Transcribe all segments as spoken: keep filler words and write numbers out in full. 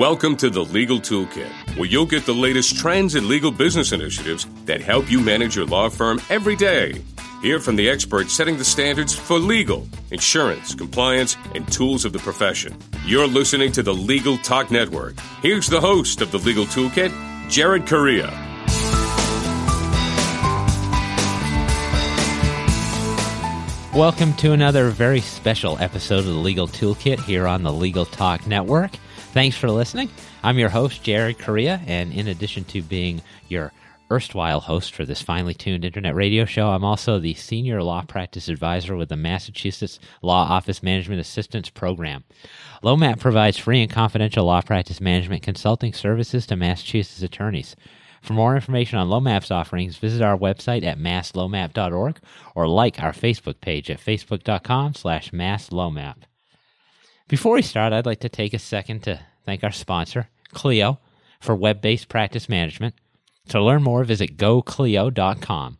Welcome to the Legal Toolkit, where you'll get the latest trends and legal business initiatives that help you manage your law firm every day. Hear from the experts setting the standards for legal, insurance, compliance, and tools of the profession. You're listening to the Legal Talk Network. Here's the host of the Legal Toolkit, Jared Correia. Welcome to another very special episode of the Legal Toolkit here on the Legal Talk Network. Thanks for listening. I'm your host, Jared Correia, and in addition to being your erstwhile host for this finely tuned internet radio show, I'm also the Senior Law Practice Advisor with the Massachusetts Law Office Management Assistance Program. LoMap provides free and confidential law practice management consulting services to Massachusetts attorneys. For more information on LoMap's offerings, visit our website at mass lomap dot org or like our Facebook page at facebook.com slash masslomap. Before we start, I'd like to take a second to thank our sponsor, Clio, for web-based practice management. To learn more, visit go clio dot com.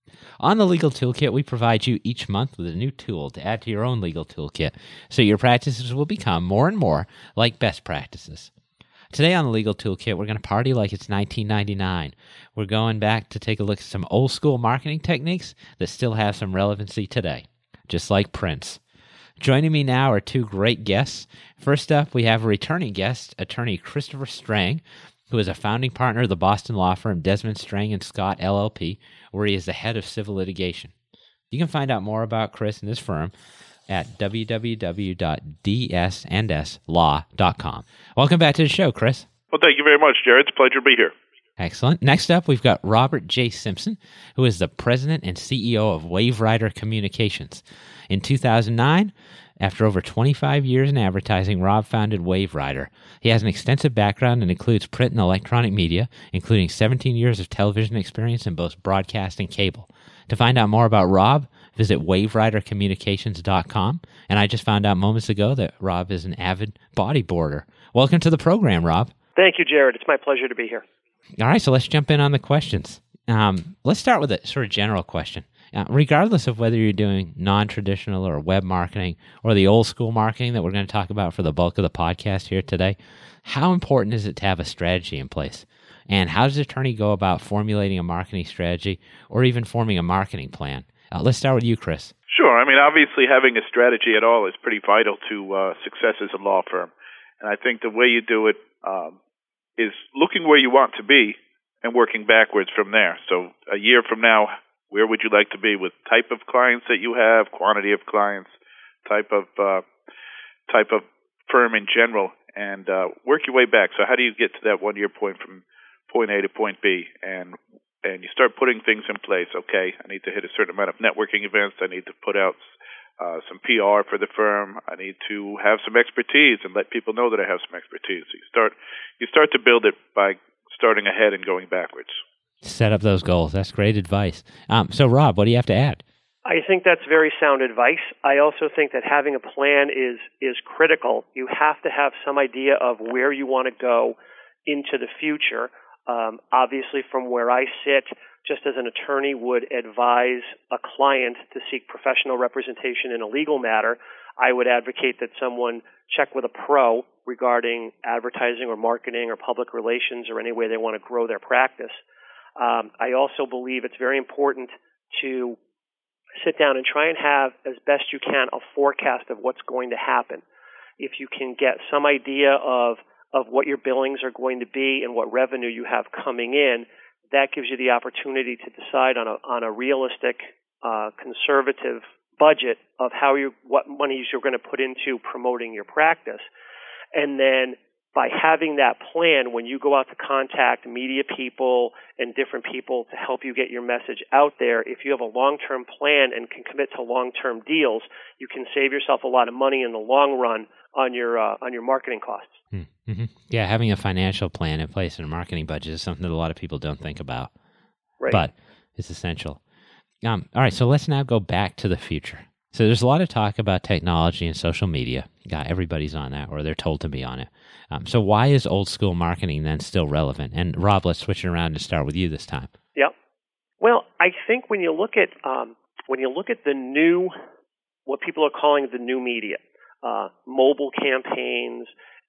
On the Legal Toolkit, we provide you each month with a new tool to add to your own legal toolkit, so your practices will become more and more like best practices. Today on the Legal Toolkit, we're going to party like it's nineteen ninety-nine. We're going back to take a look at some old-school marketing techniques that still have some relevancy today, just like Prince. Joining me now are two great guests. First up, we have a returning guest, attorney Christopher Strang, who is a founding partner of the Boston law firm Desmond Strang and Scott, L L P, where he is the head of civil litigation. You can find out more about Chris and his firm at w w w dot d s and s law dot com. Welcome back to the show, Chris. Well, thank you very much, Jared. It's a pleasure to be here. Excellent. Next up, we've got Robert J. Simpson, who is the president and C E O of WaveWriter Communications. In two thousand nine, after over twenty-five years in advertising, Rob founded WaveWriter. He has an extensive background and includes print and electronic media, including seventeen years of television experience in both broadcast and cable. To find out more about Rob, visit wave writer communications dot com. And I just found out moments ago that Rob is an avid bodyboarder. Welcome to the program, Rob. Thank you, Jared. It's my pleasure to be here. All right, so let's jump in on the questions. Um, let's start with a sort of general question. Uh, regardless of whether you're doing non-traditional or web marketing or the old school marketing that we're going to talk about for the bulk of the podcast here today, how important is it to have a strategy in place? And how does an attorney go about formulating a marketing strategy or even forming a marketing plan? Uh, let's start with you, Chris. Sure. I mean, obviously having a strategy at all is pretty vital to uh, success as a law firm. And I think the way you do it um, is looking where you want to be and working backwards from there. So a year from now, where would you like to be with type of clients that you have, quantity of clients, type of uh, type of firm in general, and uh, work your way back. So how do you get to that one-year point from point A to point B? And and you start putting things in place. Okay, I need to hit a certain amount of networking events. I need to put out uh, some P R for the firm. I need to have some expertise and let people know that I have some expertise. So you start you start to build it by starting ahead and going backwards. Set up those goals. That's great advice. Um, so, Rob, what do you have to add? I think that's very sound advice. I also think that having a plan is is critical. You have to have some idea of where you want to go into the future. Um, obviously, from where I sit, just as an attorney would advise a client to seek professional representation in a legal matter, I would advocate that someone check with a pro regarding advertising or marketing or public relations or any way they want to grow their practice. Um, I also believe it's very important to sit down and try and have, as best you can, a forecast of what's going to happen. If you can get some idea of of what your billings are going to be and what revenue you have coming in, that gives you the opportunity to decide on a on a realistic, uh, conservative budget of how you what monies you're going to put into promoting your practice, and then by having that plan, when you go out to contact media people and different people to help you get your message out there, if you have a long-term plan and can commit to long-term deals, you can save yourself a lot of money in the long run on your uh, on your marketing costs. Mm-hmm. Yeah, having a financial plan in place and a marketing budget is something that a lot of people don't think about, right. But it's essential. Um, all right, so let's now go back to the future. So there's a lot of talk about technology and social media. God, everybody's on that, or they're told to be on it. Um, so why is old school marketing then still relevant? And Rob, let's switch it around and start with you this time. Yeah. Well, I think when you look at um, when you look at the new, what people are calling the new media, uh, mobile campaigns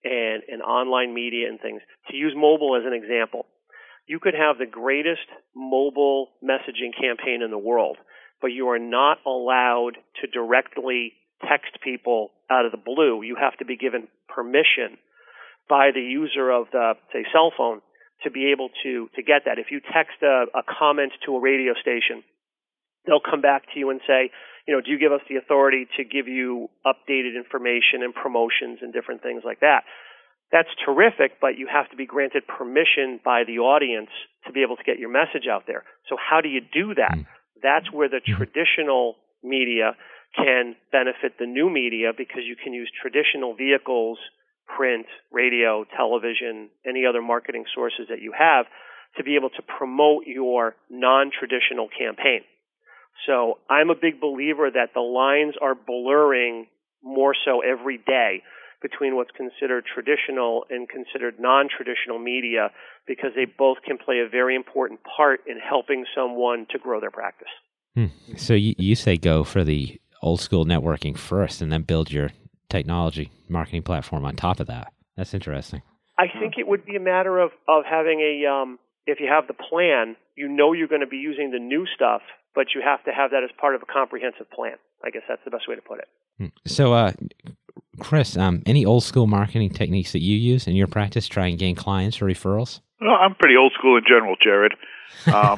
and, and online media and things. To use mobile as an example, you could have the greatest mobile messaging campaign in the world, but you are not allowed to directly text people out of the blue. You have to be given permission by the user of the, say, cell phone to be able to, to get that. If you text a, a comment to a radio station, they'll come back to you and say, you know, do you give us the authority to give you updated information and promotions and different things like that? That's terrific, but you have to be granted permission by the audience to be able to get your message out there. So how do you do that? That's where the traditional media can benefit the new media, because you can use traditional vehicles, print, radio, television, any other marketing sources that you have, to be able to promote your non-traditional campaign. So I'm a big believer that the lines are blurring more so every day between what's considered traditional and considered non-traditional media, because they both can play a very important part in helping someone to grow their practice. Hmm. So you, you say go for the old school networking first and then build your technology marketing platform on top of that. That's interesting. I think it would be a matter of, of having a, um, if you have the plan, you know you're going to be using the new stuff, but you have to have that as part of a comprehensive plan. I guess that's the best way to put it. So, uh, Chris, um, any old school marketing techniques that you use in your practice to try and gain clients or referrals? Well, I'm pretty old school in general, Jared. Um,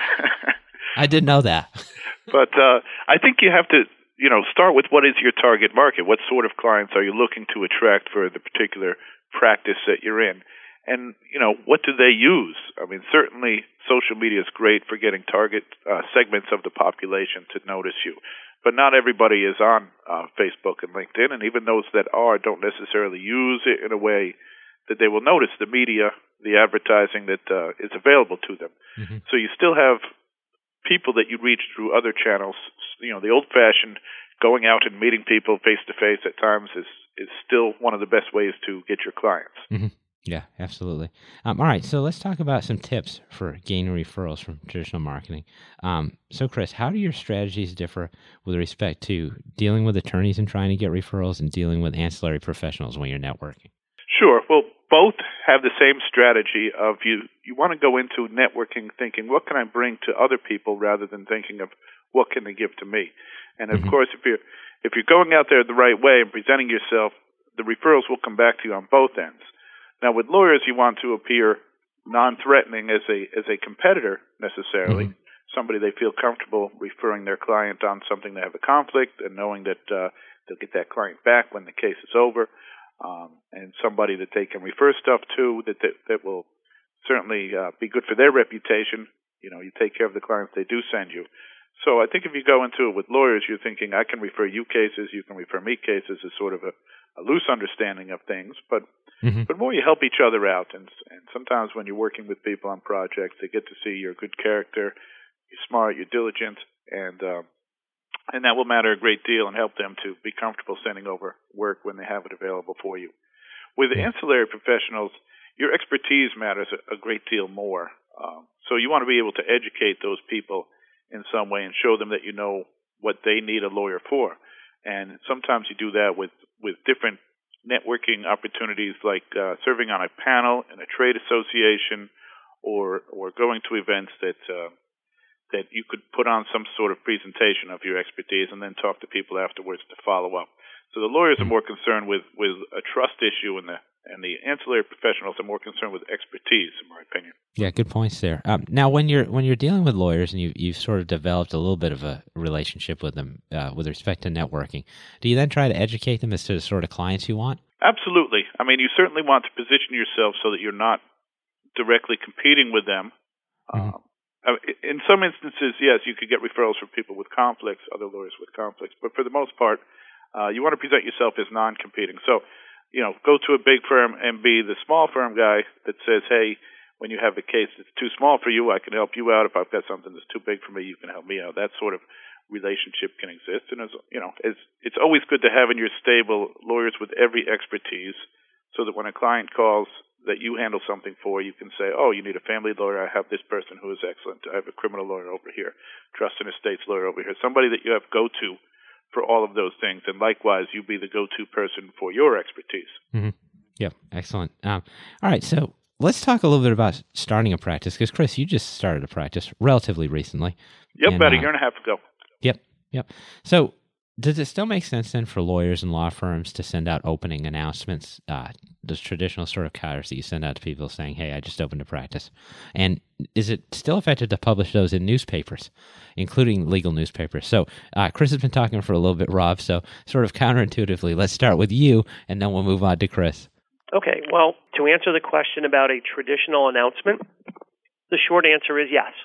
I didn't know that. But uh, I think you have to, you know, start with what is your target market? What sort of clients are you looking to attract for the particular practice that you're in? And, you know, what do they use? I mean, certainly social media is great for getting target uh, segments of the population to notice you. But not everybody is on uh, Facebook and LinkedIn, and even those that are don't necessarily use it in a way that they will notice the media, the advertising that uh, is available to them. Mm-hmm. So you still have people that you reach through other channels. You know, the old-fashioned going out and meeting people face-to-face at times is, is still one of the best ways to get your clients. Mm-hmm. Yeah, absolutely. Um, all right, so let's talk about some tips for gaining referrals from traditional marketing. Um, so, Chris, how do your strategies differ with respect to dealing with attorneys and trying to get referrals and dealing with ancillary professionals when you're networking? Sure. Well, both have the same strategy of you, you want to go into networking thinking, what can I bring to other people, rather than thinking of what can they give to me? And, of mm-hmm. course, if you're, if you're going out there the right way and presenting yourself, the referrals will come back to you on both ends. Now, with lawyers, you want to appear non-threatening as a as a competitor necessarily, mm-hmm. somebody they feel comfortable referring their client on something they have a conflict and knowing that uh, they'll get that client back when the case is over, um, and somebody that they can refer stuff to that that, that will certainly uh, be good for their reputation. You know, you take care of the clients they do send you. So I think if you go into it with lawyers, you're thinking, I can refer you cases, you can refer me cases, is sort of a, a loose understanding of things, but mm-hmm. but more you help each other out. And, and sometimes when you're working with people on projects, they get to see your good character, you're smart, you're diligent, and um, and that will matter a great deal and help them to be comfortable sending over work when they have it available for you. With mm-hmm. ancillary professionals, your expertise matters a, a great deal more. Um, so you want to be able to educate those people in some way and show them that you know what they need a lawyer for. And sometimes you do that with, with different networking opportunities, like uh, serving on a panel in a trade association, or or going to events that uh, that you could put on some sort of presentation of your expertise and then talk to people afterwards to follow up. So the lawyers are more concerned with, with a trust issue, and the and the ancillary professionals are more concerned with expertise, in my opinion. Yeah, good points there. Um, now, when you're when you're dealing with lawyers and you you've sort of developed a little bit of a relationship with them uh, with respect to networking, do you then try to educate them as to the sort of clients you want? Absolutely. I mean, you certainly want to position yourself so that you're not directly competing with them. Mm-hmm. Uh, in some instances, yes, you could get referrals from people with conflicts, other lawyers with conflicts, but for the most part, uh, you want to present yourself as non-competing. So, you know, go to a big firm and be the small firm guy that says, hey, when you have a case that's too small for you, I can help you out. If I've got something that's too big for me, you can help me out. That sort of relationship can exist. And, as, you know, it's, it's always good to have in your stable lawyers with every expertise, so that when a client calls that you handle something for, you can say, oh, you need a family lawyer, I have this person who is excellent. I have a criminal lawyer over here, trust and estates lawyer over here, somebody that you have go-to for all of those things. And likewise, you be the go-to person for your expertise. Mm-hmm. Yep, excellent. Um, all right, so let's talk a little bit about starting a practice, because, Chris, you just started a practice relatively recently. Yep, and, about a uh, year and a half ago. Yep, yep. So does it still make sense then for lawyers and law firms to send out opening announcements, uh, those traditional sort of cards that you send out to people saying, hey, I just opened a practice? And is it still effective to publish those in newspapers, including legal newspapers? So uh, Chris has been talking for a little bit, Rob, so sort of counterintuitively, let's start with you, and then we'll move on to Chris. Okay, well, to answer the question about a traditional announcement, the short answer is yes.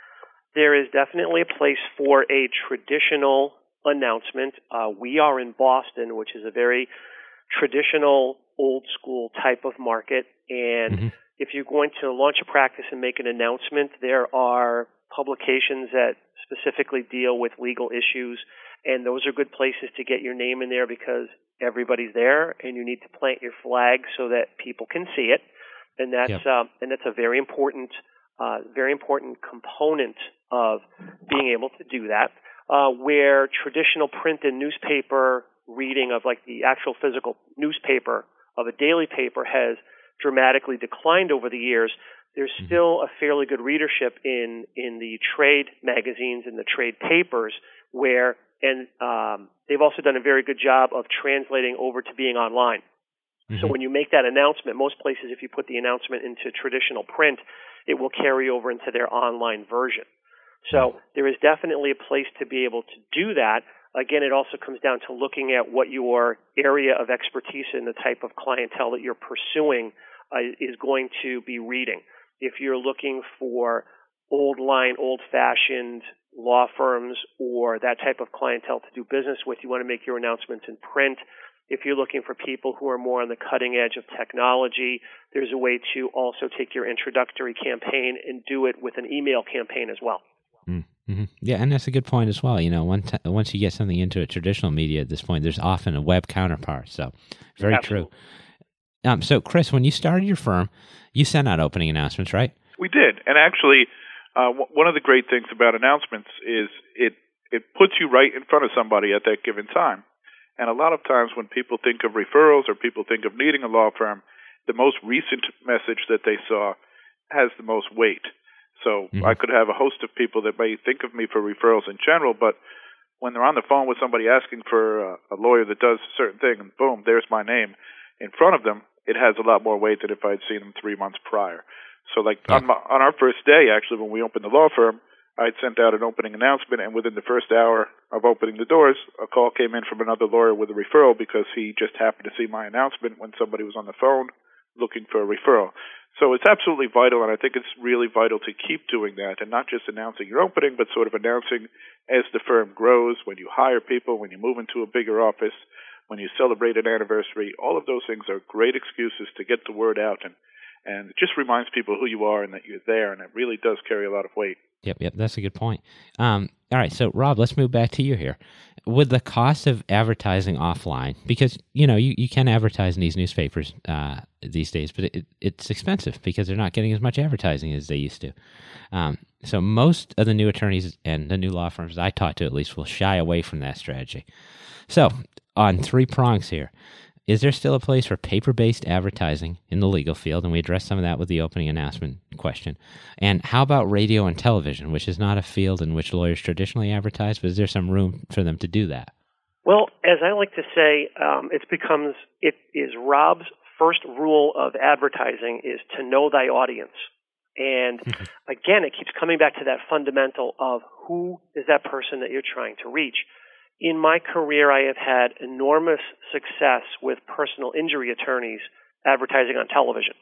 There is definitely a place for a traditional announcement. Uh, we are in Boston, which is a very traditional, old-school type of market, and mm-hmm. if you're going to launch a practice and make an announcement, there are publications that specifically deal with legal issues, and those are good places to get your name in there because everybody's there, and you need to plant your flag so that people can see it, and that's yep. uh, and that's a very important, uh, very important component of being able to do that. Uh, where traditional print and newspaper reading of like the actual physical newspaper of a daily paper has dramatically declined over the years, there's mm-hmm. still a fairly good readership in in the trade magazines and the trade papers where. And um, they've also done a very good job of translating over to being online. Mm-hmm. So when you make that announcement, most places, if you put the announcement into traditional print, it will carry over into their online version. So there is definitely a place to be able to do that. Again, it also comes down to looking at what your area of expertise and the type of clientele that you're pursuing uh, is going to be reading. If you're looking for old line, old-fashioned law firms or that type of clientele to do business with, you want to make your announcements in print. If you're looking for people who are more on the cutting edge of technology, there's a way to also take your introductory campaign and do it with an email campaign as well. Mm-hmm. Yeah, and that's a good point as well. You know, one t- once you get something into a traditional media at this point, there's often a web counterpart. So very Absolutely. true. Um, so, Chris, when you started your firm, you sent out opening announcements, right? We did. And actually, Uh, w- one of the great things about announcements is it it puts you right in front of somebody at that given time. And a lot of times when people think of referrals or people think of needing a law firm, the most recent message that they saw has the most weight. So mm-hmm. I could have a host of people that may think of me for referrals in general, but when they're on the phone with somebody asking for uh, a lawyer that does a certain thing, and boom, there's my name in front of them, it has a lot more weight than if I'd seen them three months prior. So, like, yeah. on, my, on our first day, actually, when we opened the law firm, I'd sent out an opening announcement, and within the first hour of opening the doors, a call came in from another lawyer with a referral because he just happened to see my announcement when somebody was on the phone looking for a referral. So it's absolutely vital, and I think it's really vital to keep doing that, and not just announcing your opening, but sort of announcing as the firm grows, when you hire people, when you move into a bigger office, when you celebrate an anniversary. All of those things are great excuses to get the word out, and And it just reminds people who you are and that you're there, and it really does carry a lot of weight. Yep, yep, that's a good point. Um, all right, so Rob, let's move back to you here. With the cost of advertising offline, because, you know, you, you can advertise in these newspapers uh, these days, but it, it's expensive because they're not getting as much advertising as they used to. Um, so most of the new attorneys and the new law firms I talk to, at least, will shy away from that strategy. So on three prongs here, is there still a place for paper-based advertising in the legal field? And we addressed some of that with the opening announcement question. And how about radio and television, which is not a field in which lawyers traditionally advertise, but is there some room for them to do that? Well, as I like to say, um, it becomes, it is Rob's first rule of advertising is to know thy audience. And again, it keeps coming back to that fundamental of who is that person that you're trying to reach. In my career, I have had enormous success with personal injury attorneys advertising on television.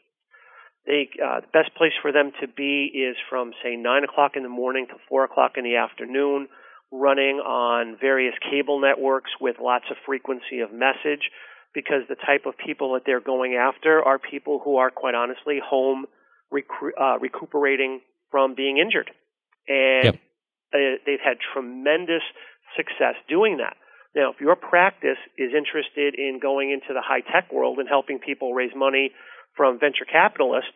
They, uh, the best place for them to be is from, say, nine o'clock in the morning to four o'clock in the afternoon, running on various cable networks with lots of frequency of message, because the type of people that they're going after are people who are, quite honestly, home recu- uh, recuperating from being injured. And yep. uh, they've had tremendous success doing that. Now, if your practice is interested in going into the high-tech world and helping people raise money from venture capitalists,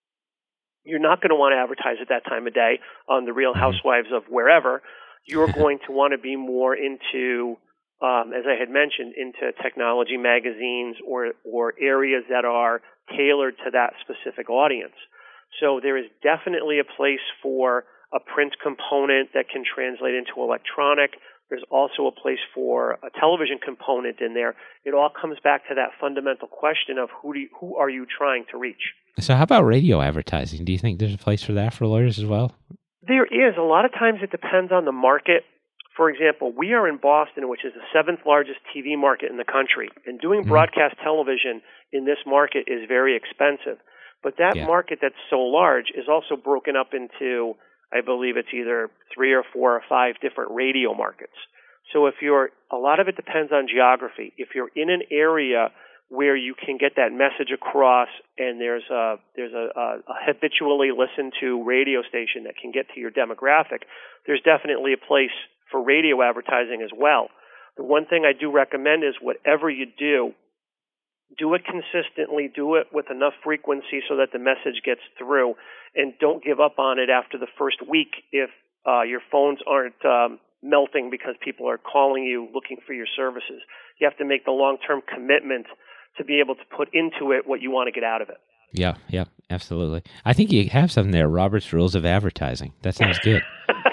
you're not going to want to advertise at that time of day on the Real Housewives of wherever. You're going to want to be more into um, as I had mentioned, into technology magazines or, or areas that are tailored to that specific audience. So there is definitely a place for a print component that can translate into electronic. There's also a place for a television component in there. It all comes back to that fundamental question of who do you, who are you trying to reach? So how about radio advertising? Do you think there's a place for that for lawyers as well? There is. A lot of times it depends on the market. For example, we are in Boston, which is the seventh largest T V market in the country, and doing broadcast television in this market is very expensive. But that Yeah. market that's so large is also broken up into, I believe it's either three or four or five different radio markets. So if you're, a lot of it depends on geography. If you're in an area where you can get that message across and there's a, there's a, a, a habitually listened to radio station that can get to your demographic, there's definitely a place for radio advertising as well. The one thing I do recommend is whatever you do, do it consistently, do it with enough frequency so that the message gets through, and don't give up on it after the first week if uh, your phones aren't um, melting because people are calling you looking for your services. You have to make the long-term commitment to be able to put into it what you want to get out of it. Yeah, yeah, absolutely. I think you have something there, Robert's Rules of Advertising. That sounds good.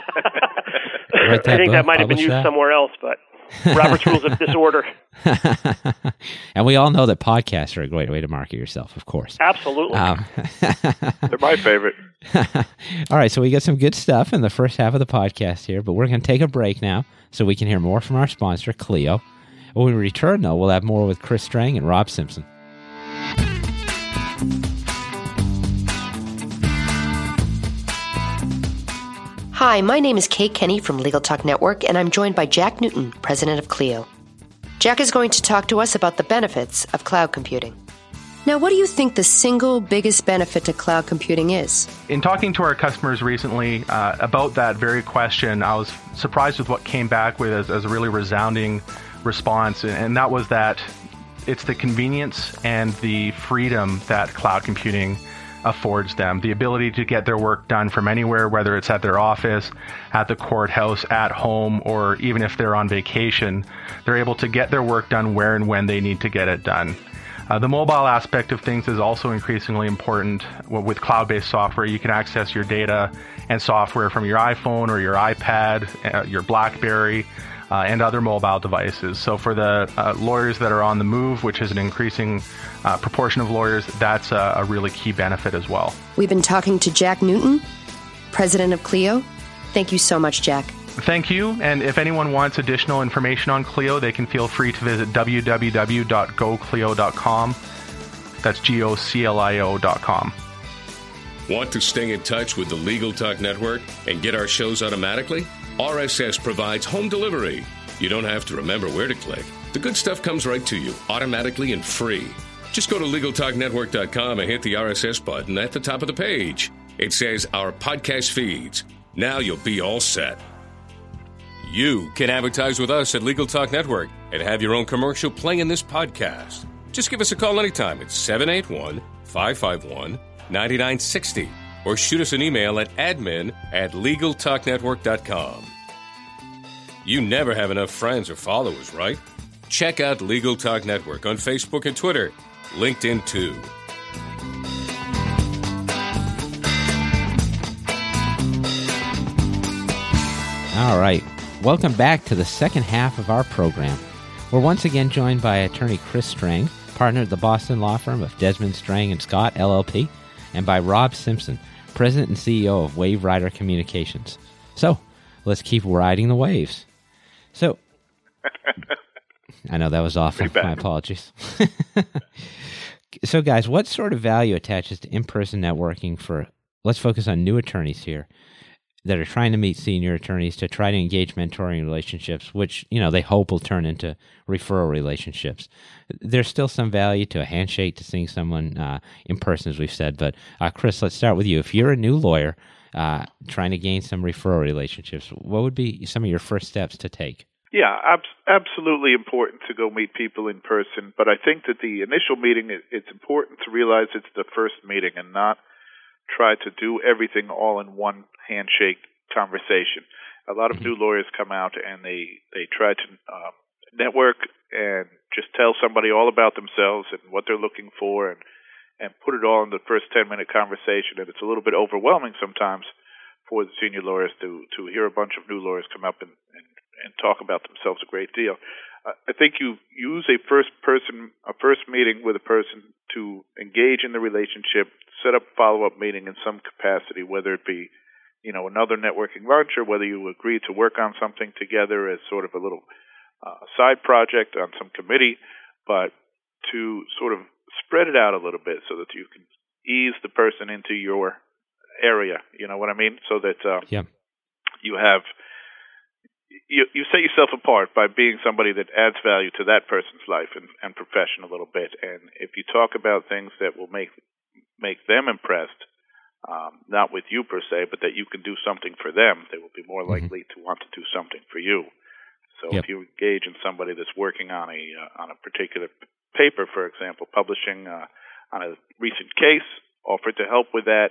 I think book, that might have been used that. somewhere else, but Robert's Rules of Disorder. And we all know that podcasts are a great way to market yourself, of course. Absolutely. Um, They're my favorite. All right, so we got some good stuff in the first half of the podcast here, but we're going to take a break now so we can hear more from our sponsor, Clio. When we return, though, we'll have more with Chris Strang and Rob Simpson. Hi, my name is Kate Kenny from Legal Talk Network, and I'm joined by Jack Newton, president of Clio. Jack is going to talk to us about the benefits of cloud computing. Now, what do you think the single biggest benefit to cloud computing is? In talking to our customers recently uh, about that very question, I was surprised with what came back with as, as a really resounding response, and that was that it's the convenience and the freedom that cloud computing affords them. The ability to get their work done from anywhere, whether it's at their office, at the courthouse, at home, or even if they're on vacation, they're able to get their work done where and when they need to get it done. Uh, the mobile aspect of things is also increasingly important. Well, with cloud-based software, you can access your data and software from your iPhone or your iPad, uh, your BlackBerry, Uh, and other mobile devices. So for the uh, lawyers that are on the move, which is an increasing uh, proportion of lawyers, that's a, a really key benefit as well. We've been talking to Jack Newton, president of Clio. Thank you so much, Jack. Thank you. And if anyone wants additional information on Clio, they can feel free to visit w w w dot go clio dot com. That's G O C L I O dot com. Want to stay in touch with the Legal Talk Network and get our shows automatically? R S S provides home delivery. You don't have to remember where to click. The good stuff comes right to you, automatically and free. Just go to legal talk network dot com and hit the R S S button at the top of the page. It says Our Podcast Feeds. Now you'll be all set. You can advertise with us at Legal Talk Network and have your own commercial play in this podcast. Just give us a call anytime at seven eight one, five five one, nine nine six zero or shoot us an email at admin at legal talk network dot com. You never have enough friends or followers, right? Check out Legal Talk Network on Facebook and Twitter, LinkedIn too. All right. Welcome back to the second half of our program. We're once again joined by attorney Chris Strang, partner at the Boston law firm of Desmond, Strang and Scott, L L P, and by Rob Simpson, president and C E O of Wave Rider Communications. So, let's keep riding the waves. So, I know that was awful. My apologies. So, guys, what sort of value attaches to in-person networking for, let's focus on new attorneys here, that are trying to meet senior attorneys to try to engage mentoring relationships, which, you know, they hope will turn into referral relationships. There's still some value to a handshake, to seeing someone uh, in person, as we've said. But, uh, Chris, let's start with you. If you're a new lawyer uh, trying to gain some referral relationships, what would be some of your first steps to take? Yeah, ab- absolutely important to go meet people in person. But I think that the initial meeting, it's important to realize it's the first meeting and not try to do everything all in one handshake conversation. A lot of new lawyers come out and they, they try to um, network and just tell somebody all about themselves and what they're looking for, and and put it all in the first ten-minute conversation. And it's a little bit overwhelming sometimes for the senior lawyers to, to hear a bunch of new lawyers come up and, and, and talk about themselves a great deal. Uh, I think you use a first person, a first meeting with a person to engage in the relationship, set up a follow-up meeting in some capacity, whether it be, you know, another networking lunch, or whether you agree to work on something together as sort of a little uh, side project on some committee, but to sort of spread it out a little bit so that you can ease the person into your area. You know what I mean? So that uh, yeah. you have you you set yourself apart by being somebody that adds value to that person's life and, and profession a little bit. And if you talk about things that will make make them impressed, um, not with you per se, but that you can do something for them, they will be more mm-hmm. likely to want to do something for you. So yep. if you engage in somebody that's working on a uh, on a particular paper, for example, publishing uh, on a recent case, offer to help with that,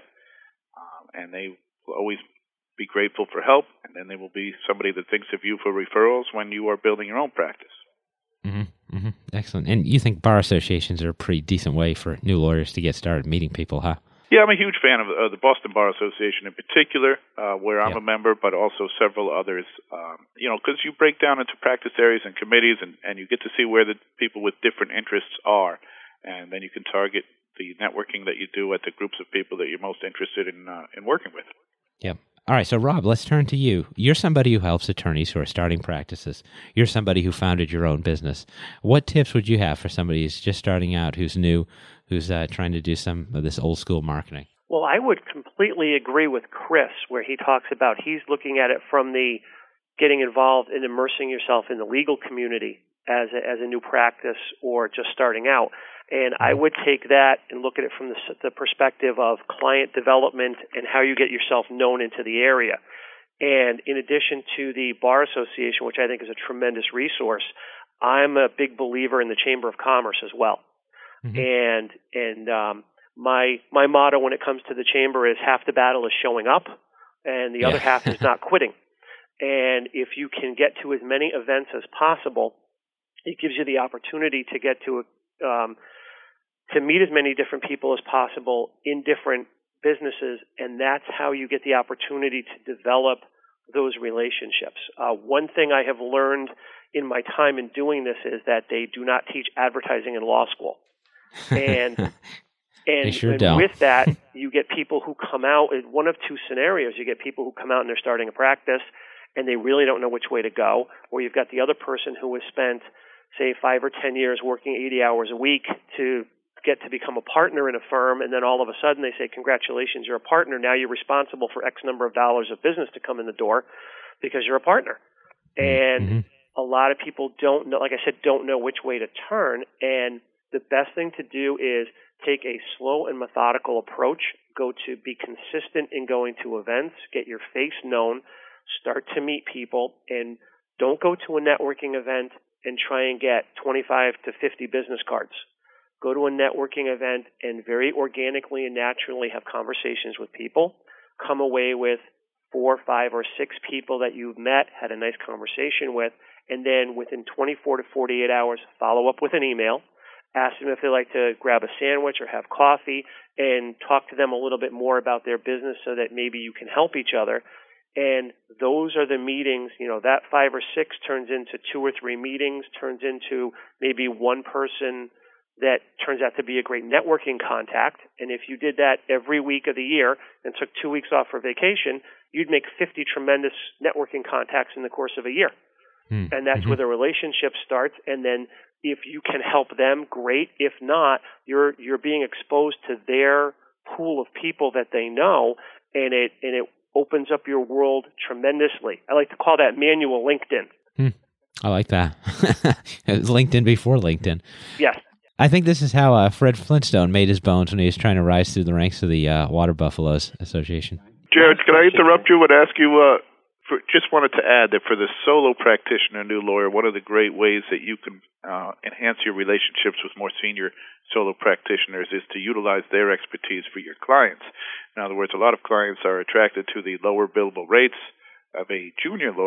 um, and they will always be grateful for help, and then they will be somebody that thinks of you for referrals when you are building your own practice. Mm-hmm, mm-hmm. Excellent. And you think bar associations are a pretty decent way for new lawyers to get started meeting people, huh? Yeah, I'm a huge fan of uh, the Boston Bar Association in particular, uh, where I'm yeah. a member, but also several others. Um, you know, because you break down into practice areas and committees, and, and you get to see where the people with different interests are, and then you can target the networking that you do at the groups of people that you're most interested in uh, in working with. Yep. All right, so Rob, let's turn to you. You're somebody who helps attorneys who are starting practices. You're somebody who founded your own business. What tips would you have for somebody who's just starting out, who's new, who's uh, trying to do some of this old school marketing? Well, I would completely agree with Chris, where he talks about he's looking at it from the getting involved and immersing yourself in the legal community as a, as a new practice or just starting out. And I would take that and look at it from the, the perspective of client development and how you get yourself known into the area. And in addition to the Bar Association, which I think is a tremendous resource, I'm a big believer in the Chamber of Commerce as well. Mm-hmm. And and um, my my motto when it comes to the Chamber is half the battle is showing up, and the yeah. other half is not quitting. And if you can get to as many events as possible, it gives you the opportunity to get to a um, to meet as many different people as possible in different businesses, and that's how you get the opportunity to develop those relationships. Uh, one thing I have learned in my time in doing this is that they do not teach advertising in law school. And and, sure and don't. with that, you get people who come out in one of two scenarios. You get people who come out and they're starting a practice, and they really don't know which way to go, or you've got the other person who has spent, say, five or ten years working eighty hours a week to get to become a partner in a firm, and then all of a sudden they say, congratulations, you're a partner. Now you're responsible for X number of dollars of business to come in the door because you're a partner. And mm-hmm. a lot of people don't know, like I said, don't know which way to turn. And the best thing to do is take a slow and methodical approach, go to be consistent in going to events, get your face known, start to meet people, and don't go to a networking event and try and get twenty-five to fifty business cards. Go to a networking event and very organically and naturally have conversations with people. Come away with four, five, or six people that you've met, had a nice conversation with, and then within twenty-four to forty-eight hours, follow up with an email. Ask them if they like to grab a sandwich or have coffee, and talk to them a little bit more about their business so that maybe you can help each other. And those are the meetings, you know, that five or six turns into two or three meetings, turns into maybe one person that turns out to be a great networking contact. And if you did that every week of the year and took two weeks off for vacation, you'd make fifty tremendous networking contacts in the course of a year. Mm. And that's mm-hmm. where the relationship starts. And then if you can help them, great. If not, you're you're being exposed to their pool of people that they know, and it and it opens up your world tremendously. I like to call that manual LinkedIn. Mm. I like that. It was LinkedIn before LinkedIn. Yes. I think this is how uh, Fred Flintstone made his bones when he was trying to rise through the ranks of the uh, Water Buffaloes Association. Jared, can I interrupt you and ask you, uh, for, just wanted to add that for the solo practitioner, new lawyer, one of the great ways that you can uh, enhance your relationships with more senior solo practitioners is to utilize their expertise for your clients. In other words, a lot of clients are attracted to the lower billable rates of a junior lawyer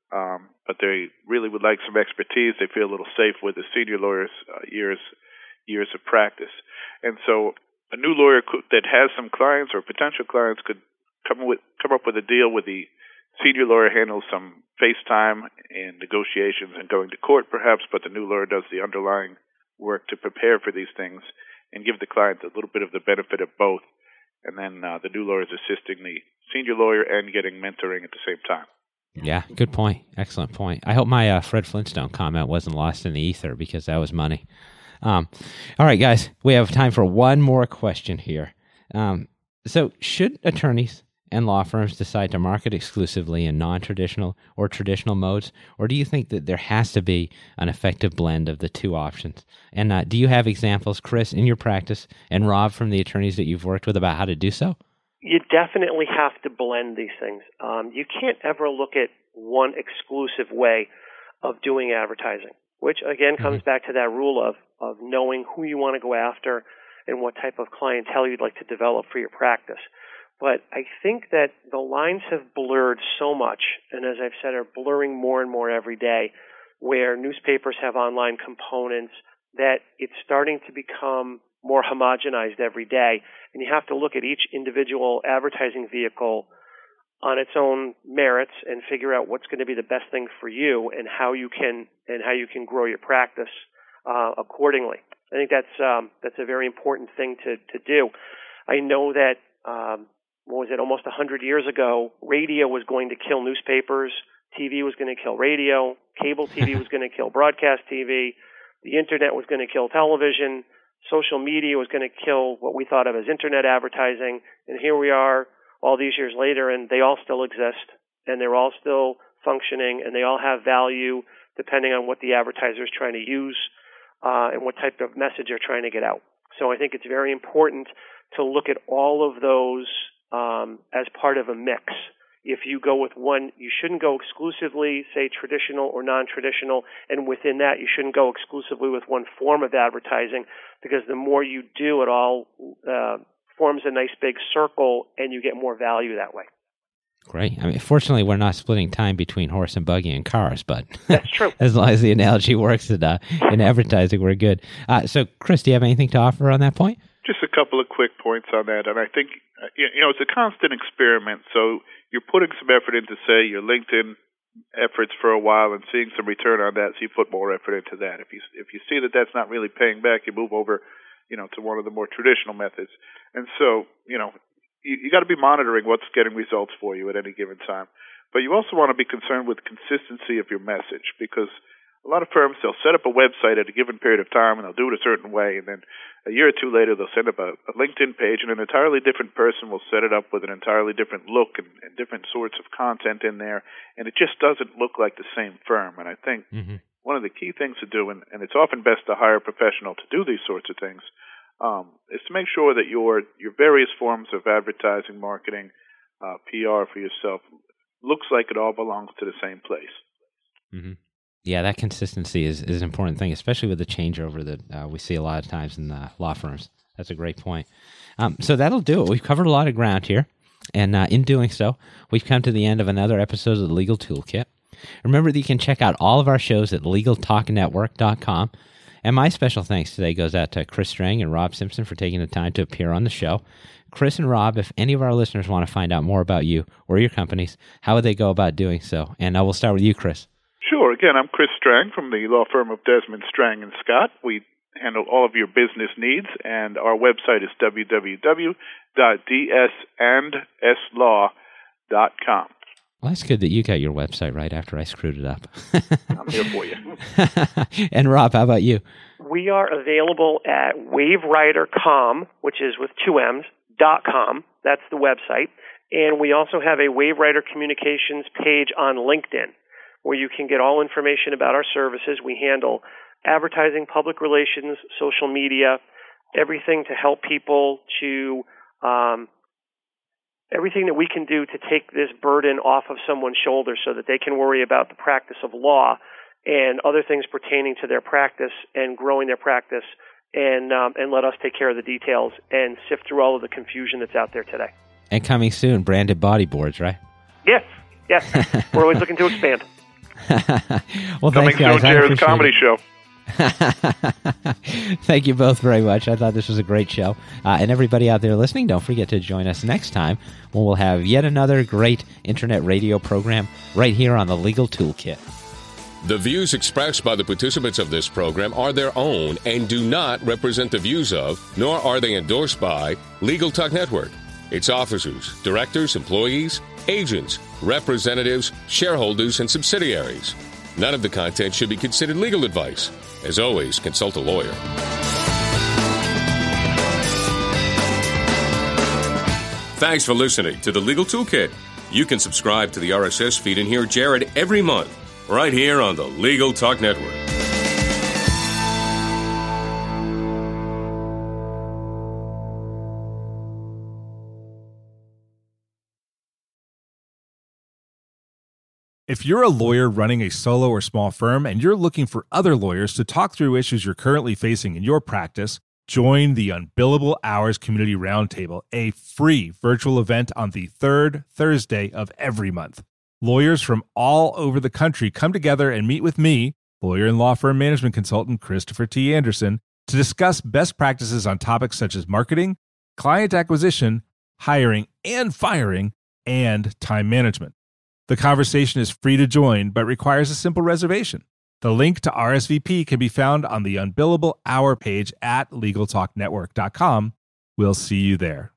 um, but they really would like some expertise. They feel a little safe with the senior lawyer's uh, years years of practice. And so a new lawyer could, that has some clients or potential clients could come with come up with a deal with the senior lawyer, handles some face time and negotiations and going to court perhaps, but the new lawyer does the underlying work to prepare for these things and give the client a little bit of the benefit of both. And then uh, the new lawyer is assisting the senior lawyer and getting mentoring at the same time. Yeah, good point. Excellent point. I hope my uh, Fred Flintstone comment wasn't lost in the ether because that was money. Um, all right, guys, we have time for one more question here. Um, so should attorneys and law firms decide to market exclusively in non-traditional or traditional modes, or do you think that there has to be an effective blend of the two options? And uh, do you have examples, Chris, in your practice, and Rob, from the attorneys that you've worked with, about how to do so? You definitely have to blend these things. Um, you can't ever look at one exclusive way of doing advertising, which, again, comes mm-hmm. back to that rule of, of knowing who you want to go after and what type of clientele you'd like to develop for your practice. But I think that the lines have blurred so much, and as I've said, are blurring more and more every day, where newspapers have online components, that it's starting to become more homogenized every day. And you have to look at each individual advertising vehicle on its own merits and figure out what's going to be the best thing for you and how you can and how you can grow your practice uh, accordingly. I think that's um, that's a very important thing to to do. I know that um, what was it, almost one hundred years ago, radio was going to kill newspapers, T V was going to kill radio, cable T V was going to kill broadcast T V, the internet was going to kill television, social media was going to kill what we thought of as internet advertising, and here we are all these years later, and they all still exist, and they're all still functioning, and they all have value depending on what the advertiser is trying to use uh, and what type of message they're trying to get out. So I think it's very important to look at all of those um, as part of a mix. If you go with one, you shouldn't go exclusively, say, traditional or non-traditional, and within that, you shouldn't go exclusively with one form of advertising, because the more you do, it all uh, forms a nice big circle, and you get more value that way. Great. I mean, fortunately, we're not splitting time between horse and buggy and cars, but that's true. As long as the analogy works in, uh, in advertising, we're good. Uh, so, Chris, do you have anything to offer on that point? Just a couple of quick points on that, and I think uh, you know it's a constant experiment. So you're putting some effort into, say, your LinkedIn efforts for a while and seeing some return on that, so you put more effort into that. If you if you see that that's not really paying back, you move over, you know, to one of the more traditional methods. And so, you know, you, you got to be monitoring what's getting results for you at any given time. But you also want to be concerned with consistency of your message, because a lot of firms, they'll set up a website at a given period of time, and they'll do it a certain way, and then a year or two later, they'll send up a, a LinkedIn page, and an entirely different person will set it up with an entirely different look and, and different sorts of content in there, and it just doesn't look like the same firm. And I think mm-hmm. one of the key things to do, and, and it's often best to hire a professional to do these sorts of things, um, is to make sure that your your various forms of advertising, marketing, uh, P R for yourself looks like it all belongs to the same place. Mm-hmm. Yeah, that consistency is, is an important thing, especially with the changeover that uh, we see a lot of times in the law firms. That's a great point. Um, so that'll do it. We've covered a lot of ground here, and uh, in doing so, we've come to the end of another episode of the Legal Toolkit. Remember that you can check out all of our shows at legal talk network dot com, and my special thanks today goes out to Chris Strang and Rob Simpson for taking the time to appear on the show. Chris and Rob, if any of our listeners want to find out more about you or your companies, how would they go about doing so? And I will start with you, Chris. Sure. Again, I'm Chris Strang from the law firm of Desmond, Strang and Scott. We handle all of your business needs, and our website is w w w dot d s and s law dot com. Well, that's good that you got your website right after I screwed it up. I'm here for you. And Rob, how about you? We are available at waverider dot com, which is with two M's, dot com. That's the website. And we also have a WaveWriter Communications page on LinkedIn, where you can get all information about our services. We handle advertising, public relations, social media, everything to help people to, um, everything that we can do to take this burden off of someone's shoulders so that they can worry about the practice of law and other things pertaining to their practice and growing their practice, and um, and let us take care of the details and sift through all of the confusion that's out there today. And coming soon, branded body boards, right? Yes, yes. We're always looking to expand. Well, coming thanks, guys. soon, Jared's comedy it. show. Thank you both very much. I thought this was a great show. Uh, and everybody out there listening, don't forget to join us next time when we'll have yet another great internet radio program right here on the Legal Toolkit. The views expressed by the participants of this program are their own and do not represent the views of, nor are they endorsed by, Legal Talk Network, its officers, directors, employees, agents, representatives, shareholders, and subsidiaries. None of the content should be considered legal advice. As always, consult a lawyer. Thanks for listening to the Legal Toolkit. You can subscribe to the R S S feed and hear Jared every month, right here on the Legal Talk Network. If you're a lawyer running a solo or small firm and you're looking for other lawyers to talk through issues you're currently facing in your practice, join the Unbillable Hours Community Roundtable, a free virtual event on the third Thursday of every month. Lawyers from all over the country come together and meet with me, lawyer and law firm management consultant Christopher T. Anderson, to discuss best practices on topics such as marketing, client acquisition, hiring and firing, and time management. The conversation is free to join, but requires a simple reservation. The link to R S V P can be found on the Unbillable Hour page at legal talk network dot com. We'll see you there.